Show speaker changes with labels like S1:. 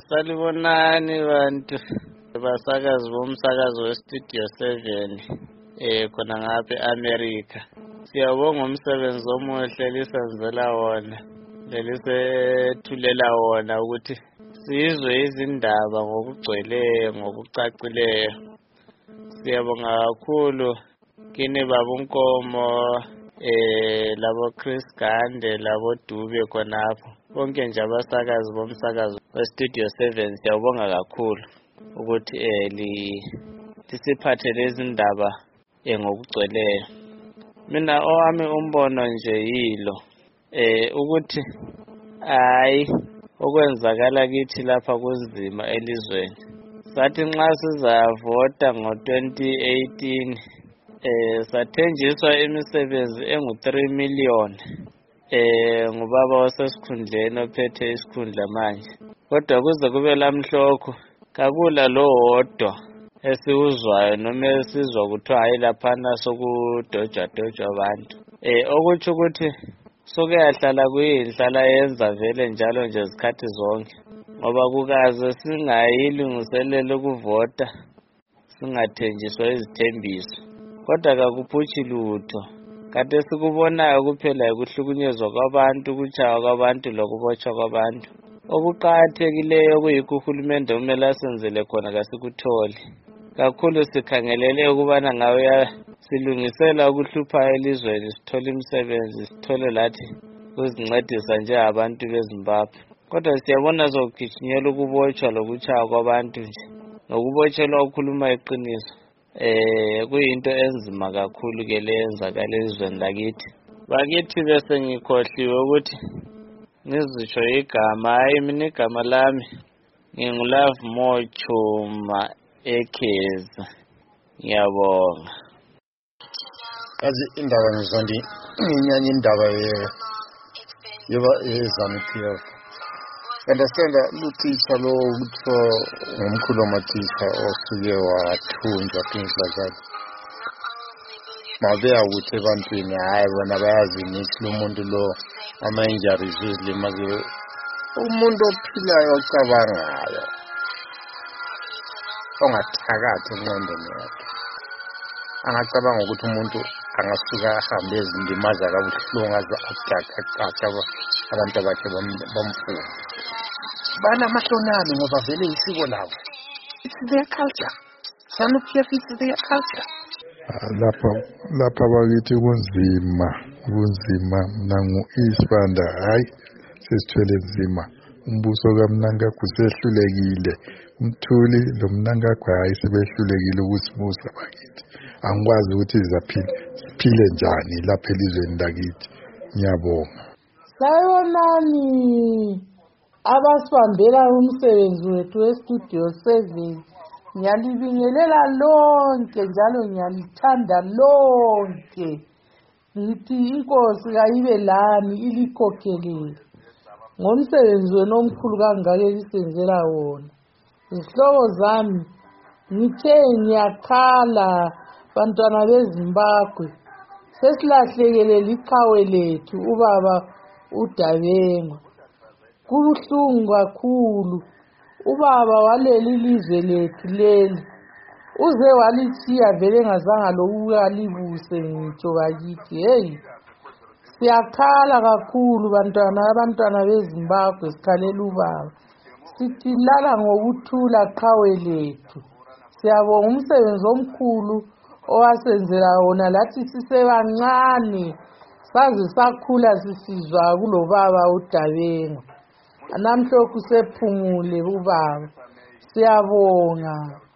S1: Salibonani bantu basakazi bomsakazo weStudio 7 khona ngapha eAmerica. Siyabonga umsebenzi omuhle lisenzela wona lelisithulela wona ukuthi sizwe izindaba ngokugcweleyo ngokucacileyo. Siyabonga kakhulu kini babunkomo labo Chris Gande labo Dube khonapho bonke nje abasakazi bomsakazo weStudio 7 siyabonga kakhulu ukuthi lisiphathe lezi ndaba ngokugcweleyo. Mina owami umbono nje yilo ukuthi hayi okwenzakala kithi lapha kunzima elizweni. Sathi nxa sizavota ngo-2018 sathenjiswa imisebenzi engu-3 million ngubaba osesikhundleni ophethe isikhundla manje. Kodwa kuze kube lamhlokho kakula lowodwa esiwuzwayo noma esizwa kuthiwa hayi laphana sokudojwa abantu. Okutsho ukuthi sokuyahlala kuyinhlala yenza vele njalo nje zikhathi zonke, ngoba kukaze singayilungiselela ukuvota singathenjiswa izithembiso. Kodwa kakuphutshi lutho, kanti esikubonayo kuphela ukuhlukunyezwa kwabantu, ukutshaywa kwabantu lokubotshwa kwabantu. Okuqakathekileyo kuyikho uhulumende kumele asenzele khona kasikutholi. Kakhulu sikhangelele ukubana ngawe silungisela ukuhlupha elizweni, sithole imisebenzi, sithole lathi ukuzincedisa njengabantu beZimbabwe. Kodwa siyabona sokugijinyela ukubotshwa lokutshaywa kwabantu nje nokubotshelwa ukukhuluma iqiniso. Kuyinto enzima kakhulu ke le yenzakala elizweni lakithi. Bakithi bese ngikhohliwe ukuthi ngizitsho igama. Hayi mina igama lami nginguLove Mochuma Ekhezi. Ngiyabonga.
S2: Kazi indaba ngizondi nginyanya indaba ye-ZANU-PF. Understand luthisha lo kuthiwa ngumkhulu wamathisha osuke wathunjwa things like that. Mabeya ukuthi ebantwini hayi bona bayazi nithi lo muntu lo ama-injuries uzilimaze. Umuntu ophilayo ocabangayo ongathakathi engqondweni yakhe angacabanga ukuthi umuntu angasuka ahambe ezilimaza kabuhlungu aze acaca abantu abakhe bamfuna. Banamahlonani ngoba vele isiko labo. It's their culture. ZANU-PF is their culture.
S3: Lapha bakithi kunzima nangu Isibanda hayi sesithwele nzima. Umbuso kaMnangagwa usehlulekile, uMthuli lo Mnangagwa hayi sebehlulekile ukusibusa bakithi. Angikwazi ukuthi siphile njani lapha elizweni lakithi. Ngiyabonga.
S4: Sayonani abasibambela umsebenzi wethu weStudio 7. Ngiyalibingelela lonke njalo ngiyalithanda lonke. Ngithi inkosi kayibe lani ilikhokhelele ngomsebenzi wenu omkhulu kangaka elisenzela wona. Izihlobo zami ngithe ngiyakhala bantwana beZimbabwe, sesilahlekele liqhawe lethu ubaba uDabengwa. Kubuhlungu kakhulu, ubaba waleli ilizwe lethu leli uze walithiya vele engazanga lokukalibuse ngitsho bakithi. Heyi, siyakhala kakhulu abantwana beZimbabwe, sikhalela ubaba. Sithi lala ngokuthula qhawe lethu. Siyabonga umsebenzi omkhulu owasenzela wona lathi sisebancane saze sakhula sisizwa kulobaba uDabengwa. Namhlokhu sephumule ubaba. Siyabonga.